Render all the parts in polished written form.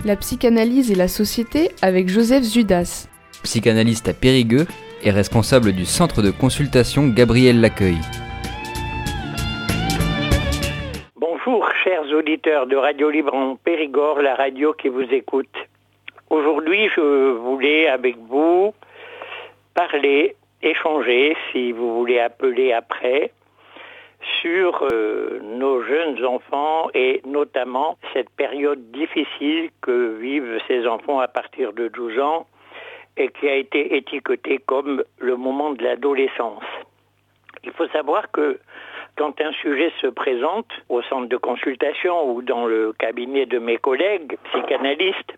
La psychanalyse et la société avec Joseph Zudas. Psychanalyste à Périgueux et responsable du centre de consultation Gabriel Laccueil. Bonjour chers auditeurs de Radio Libre en Périgord, la radio qui vous écoute. Aujourd'hui, je voulais avec vous parler, échanger, si vous voulez appeler après, sur nos jeunes enfants et notamment cette période difficile que vivent ces enfants à partir de 12 ans et qui a été étiquetée comme le moment de l'adolescence. Il faut savoir que quand un sujet se présente au centre de consultation ou dans le cabinet de mes collègues psychanalystes,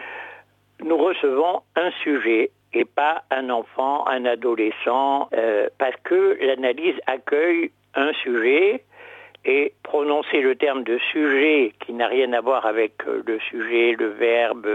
nous recevons un sujet et pas un enfant, un adolescent, parce que l'analyse accueille un sujet et prononcer le terme de sujet qui n'a rien à voir avec le sujet, le verbe,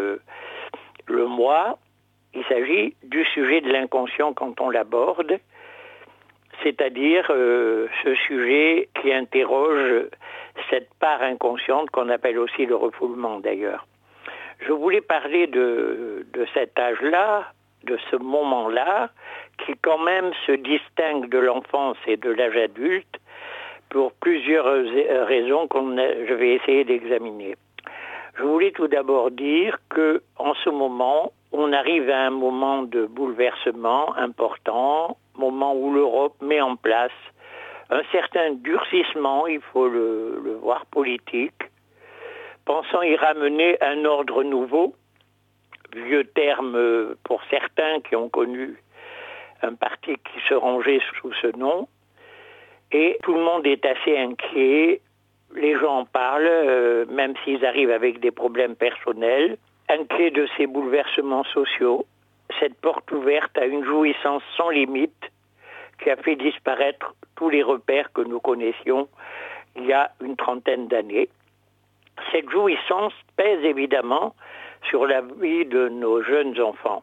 le moi, il s'agit du sujet de l'inconscient quand on l'aborde, c'est-à-dire ce sujet qui interroge cette part inconsciente qu'on appelle aussi le refoulement d'ailleurs. Je voulais parler de cet âge-là, de ce moment-là, qui quand même se distingue de l'enfance et de l'âge adulte pour plusieurs raisons je vais essayer d'examiner. Je voulais tout d'abord dire qu'en ce moment, on arrive à un moment de bouleversement important, moment où l'Europe met en place un certain durcissement, il faut le voir politique, pensant y ramener un ordre nouveau, vieux terme pour certains qui ont connu un parti qui se rangeait sous ce nom, et tout le monde est assez inquiet, les gens en parlent, même s'ils arrivent avec des problèmes personnels, inquiets de ces bouleversements sociaux, cette porte ouverte à une jouissance sans limite qui a fait disparaître tous les repères que nous connaissions il y a une trentaine d'années. Cette jouissance pèse évidemment sur la vie de nos jeunes enfants.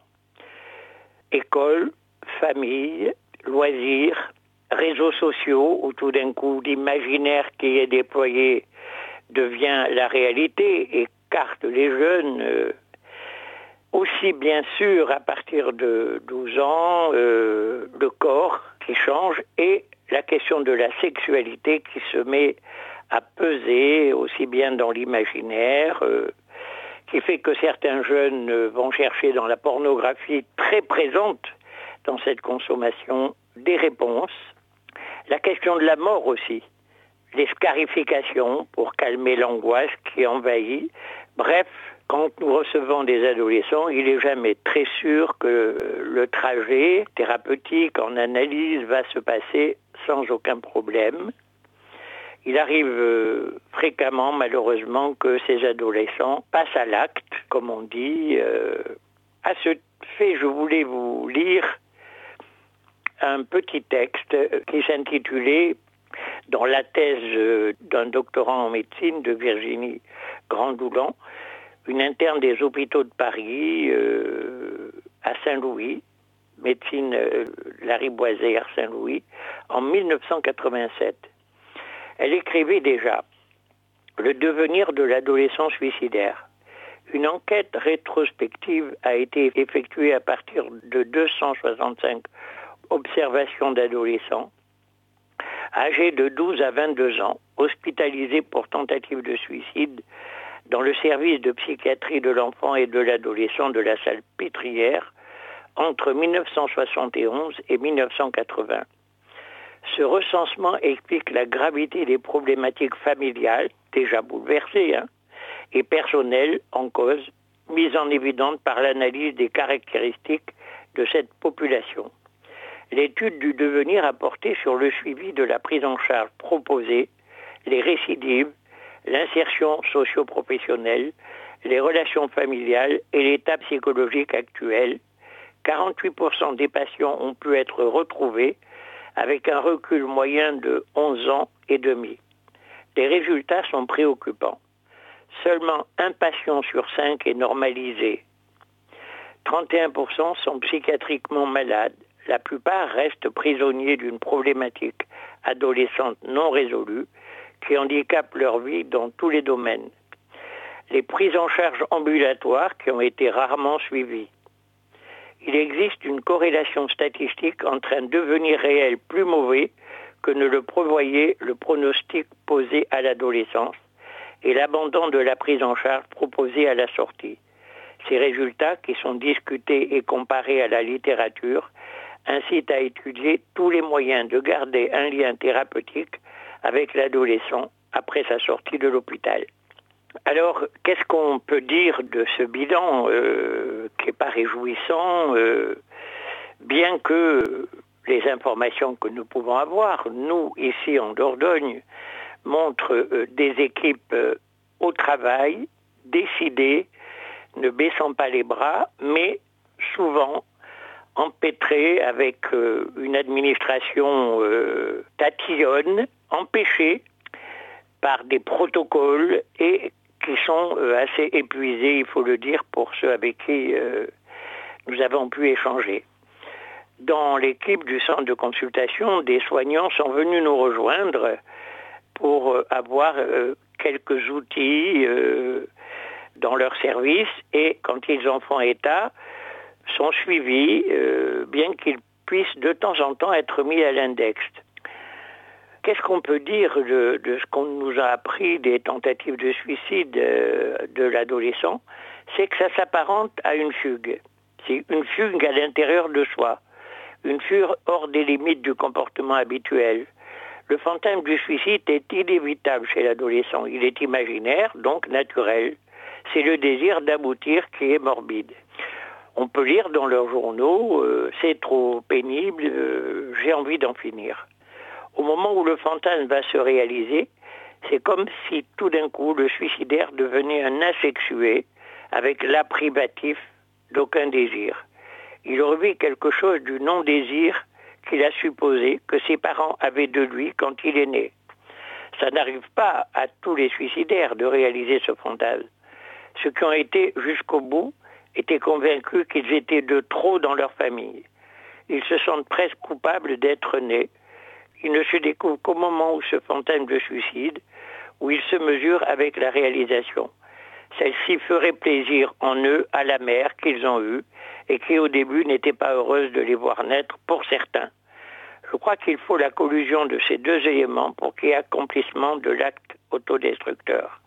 École, famille, loisirs, réseaux sociaux, où tout d'un coup l'imaginaire qui est déployé devient la réalité, écarte les jeunes. Aussi bien sûr à partir de 12 ans, le corps qui change et la question de la sexualité qui se met à peser aussi bien dans l'imaginaire, qui fait que certains jeunes vont chercher dans la pornographie très présente dans cette consommation des réponses. La question de la mort aussi, les scarifications pour calmer l'angoisse qui envahit. Bref, quand nous recevons des adolescents, il n'est jamais très sûr que le trajet thérapeutique en analyse va se passer sans aucun problème. Il arrive fréquemment, malheureusement, que ces adolescents passent à l'acte, comme on dit. À ce fait, je voulais vous lire un petit texte qui s'intitulait, dans la thèse d'un doctorant en médecine de Virginie Grandoulan, une interne des hôpitaux de Paris à Saint-Louis, médecine Lariboisière Saint-Louis, en 1987. Elle écrivait déjà « Le devenir de l'adolescent suicidaire ». Une enquête rétrospective a été effectuée à partir de 265 observations d'adolescents âgés de 12 à 22 ans, hospitalisés pour tentative de suicide dans le service de psychiatrie de l'enfant et de l'adolescent de la Salpêtrière entre 1971 et 1980. Ce recensement explique la gravité des problématiques familiales, déjà bouleversées, et personnelles en cause, mises en évidence par l'analyse des caractéristiques de cette population. L'étude du devenir a porté sur le suivi de la prise en charge proposée, les récidives, l'insertion socio-professionnelle, les relations familiales et l'état psychologique actuel. 48% des patients ont pu être retrouvés avec un recul moyen de 11 ans et demi. Les résultats sont préoccupants. Seulement un patient sur 5 est normalisé. 31% sont psychiatriquement malades. La plupart restent prisonniers d'une problématique adolescente non résolue qui handicape leur vie dans tous les domaines. les prises en charge ambulatoires qui ont été rarement suivies. Il existe une corrélation statistique entre un devenir réel plus mauvais que ne le prévoyait le pronostic posé à l'adolescence et l'abandon de la prise en charge proposée à la sortie. Ces résultats, qui sont discutés et comparés à la littérature, incitent à étudier tous les moyens de garder un lien thérapeutique avec l'adolescent après sa sortie de l'hôpital. Alors, qu'est-ce qu'on peut dire de ce bilan qui n'est pas réjouissant, bien que les informations que nous pouvons avoir, nous, ici en Dordogne, montrent des équipes au travail, décidées, ne baissant pas les bras, mais souvent empêtrées avec une administration tatillonne, empêchée par des protocoles et qui sont assez épuisés, il faut le dire, pour ceux avec qui nous avons pu échanger. Dans l'équipe du centre de consultation, des soignants sont venus nous rejoindre pour avoir quelques outils dans leur service et quand ils en font état, sont suivis, bien qu'ils puissent de temps en temps être mis à l'index. Qu'est-ce qu'on peut dire de ce qu'on nous a appris des tentatives de suicide de l'adolescent? C'est que ça s'apparente à une fugue. C'est une fugue à l'intérieur de soi, une fugue hors des limites du comportement habituel. Le fantasme du suicide est inévitable chez l'adolescent. Il est imaginaire, donc naturel. C'est le désir d'aboutir qui est morbide. On peut lire dans leurs journaux « c'est trop pénible, j'ai envie d'en finir ». Au moment où le fantasme va se réaliser, c'est comme si tout d'un coup le suicidaire devenait un asexué avec l'apprivatif d'aucun désir. Il revit quelque chose du non-désir qu'il a supposé que ses parents avaient de lui quand il est né. Ça n'arrive pas à tous les suicidaires de réaliser ce fantasme. Ceux qui ont été jusqu'au bout étaient convaincus qu'ils étaient de trop dans leur famille. Ils se sentent presque coupables d'être nés. Ils ne se découvrent qu'au moment où ce fantasme de suicide, où ils se mesurent avec la réalisation. Celle-ci ferait plaisir en eux à la mère qu'ils ont eue et qui au début n'était pas heureuse de les voir naître pour certains. Je crois qu'il faut la collusion de ces deux éléments pour qu'il y ait accomplissement de l'acte autodestructeur.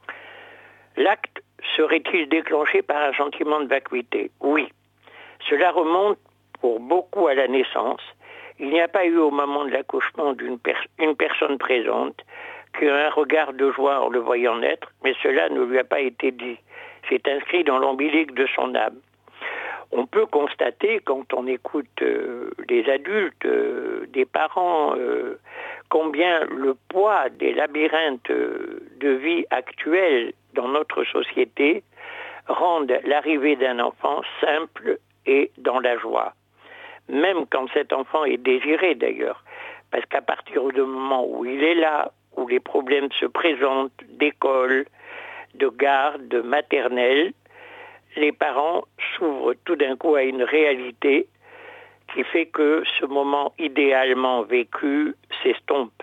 L'acte serait-il déclenché par un sentiment de vacuité? Oui. Cela remonte pour beaucoup à la naissance. Il n'y a pas eu au moment de l'accouchement une personne présente qui a un regard de joie en le voyant naître, mais cela ne lui a pas été dit. C'est inscrit dans l'ombilique de son âme. On peut constater, quand on écoute les adultes, des parents, combien le poids des labyrinthes de vie actuels dans notre société rendent l'arrivée d'un enfant simple et dans la joie. Même quand cet enfant est désiré d'ailleurs, parce qu'à partir du moment où il est là, où les problèmes se présentent d'école, de garde, de maternelle, les parents s'ouvrent tout d'un coup à une réalité qui fait que ce moment idéalement vécu s'estompe.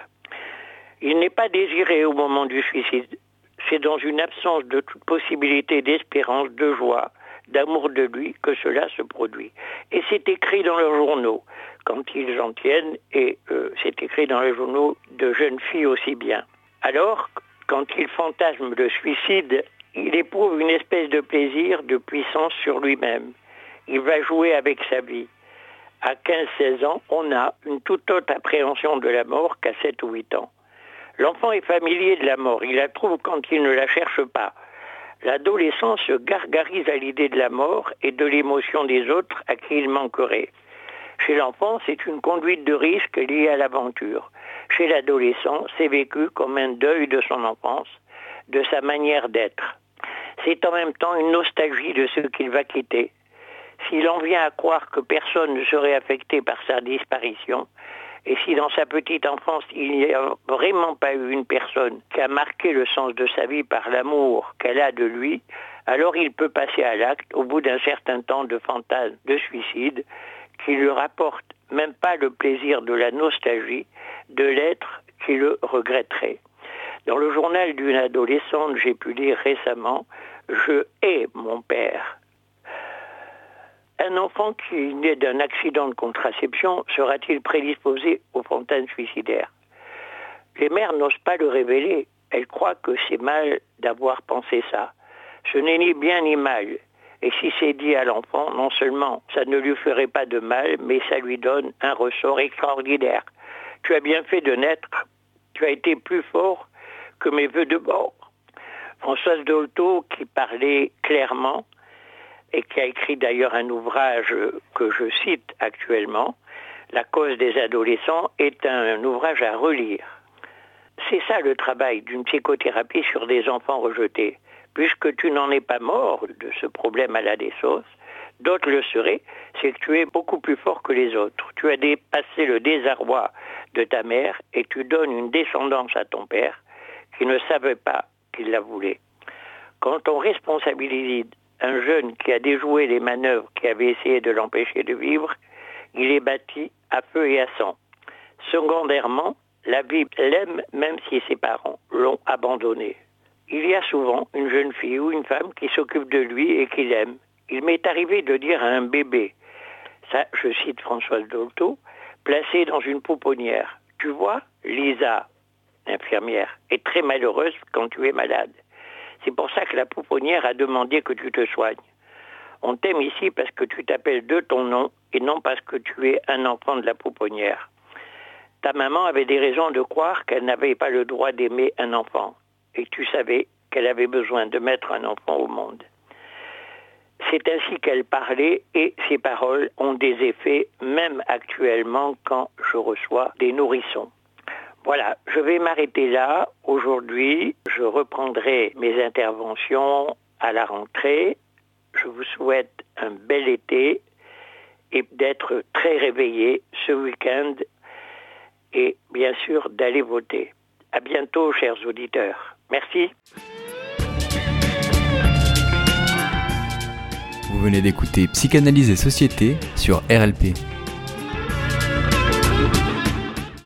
Il n'est pas désiré au moment du suicide. C'est dans une absence de toute possibilité d'espérance, de joie, d'amour de lui que cela se produit. Et c'est écrit dans leurs journaux, quand ils en tiennent, et c'est écrit dans les journaux de jeunes filles aussi bien. Alors, quand il fantasme le suicide, il éprouve une espèce de plaisir, de puissance sur lui-même. Il va jouer avec sa vie. À 15-16 ans, on a une toute autre appréhension de la mort qu'à 7 ou 8 ans. L'enfant est familier de la mort, il la trouve quand il ne la cherche pas. L'adolescent se gargarise à l'idée de la mort et de l'émotion des autres à qui il manquerait. Chez l'enfant, c'est une conduite de risque liée à l'aventure. Chez l'adolescent, c'est vécu comme un deuil de son enfance, de sa manière d'être. C'est en même temps une nostalgie de ce qu'il va quitter. S'il en vient à croire que personne ne serait affecté par sa disparition, et si dans sa petite enfance, il n'y a vraiment pas eu une personne qui a marqué le sens de sa vie par l'amour qu'elle a de lui, alors il peut passer à l'acte au bout d'un certain temps de fantasme de suicide qui lui rapporte même pas le plaisir de la nostalgie de l'être qui le regretterait. Dans le journal d'une adolescente, j'ai pu lire récemment « Je hais mon père ». Un enfant qui naît d'un accident de contraception sera-t-il prédisposé aux fontaines suicidaires? Les mères n'osent pas le révéler. Elles croient que c'est mal d'avoir pensé ça. Ce n'est ni bien ni mal. Et si c'est dit à l'enfant, non seulement ça ne lui ferait pas de mal, mais ça lui donne un ressort extraordinaire. Tu as bien fait de naître. Tu as été plus fort que mes vœux de mort. Françoise Dolto, qui parlait clairement, et qui a écrit d'ailleurs un ouvrage que je cite actuellement, La cause des adolescents, est un ouvrage à relire. C'est ça le travail d'une psychothérapie sur des enfants rejetés. Puisque tu n'en es pas mort de ce problème à la désosse, d'autres le seraient, c'est que tu es beaucoup plus fort que les autres. Tu as dépassé le désarroi de ta mère et tu donnes une descendance à ton père qui ne savait pas qu'il la voulait. Quand on responsabilise un jeune qui a déjoué les manœuvres qui avaient essayé de l'empêcher de vivre, il est bâti à feu et à sang. Secondairement, la vie l'aime même si ses parents l'ont abandonné. Il y a souvent une jeune fille ou une femme qui s'occupe de lui et qui l'aime. Il m'est arrivé de dire à un bébé, ça je cite Françoise Dolto, placé dans une pouponnière, tu vois, Lisa, infirmière, est très malheureuse quand tu es malade. C'est pour ça que la pouponnière a demandé que tu te soignes. On t'aime ici parce que tu t'appelles de ton nom et non parce que tu es un enfant de la pouponnière. Ta maman avait des raisons de croire qu'elle n'avait pas le droit d'aimer un enfant. Et tu savais qu'elle avait besoin de mettre un enfant au monde. C'est ainsi qu'elle parlait et ses paroles ont des effets, même actuellement quand je reçois des nourrissons. Voilà, je vais m'arrêter là. Aujourd'hui, je reprendrai mes interventions à la rentrée. Je vous souhaite un bel été et d'être très réveillés ce week-end et bien sûr d'aller voter. À bientôt, chers auditeurs. Merci. Vous venez d'écouter Psychanalyse et Société sur RLP.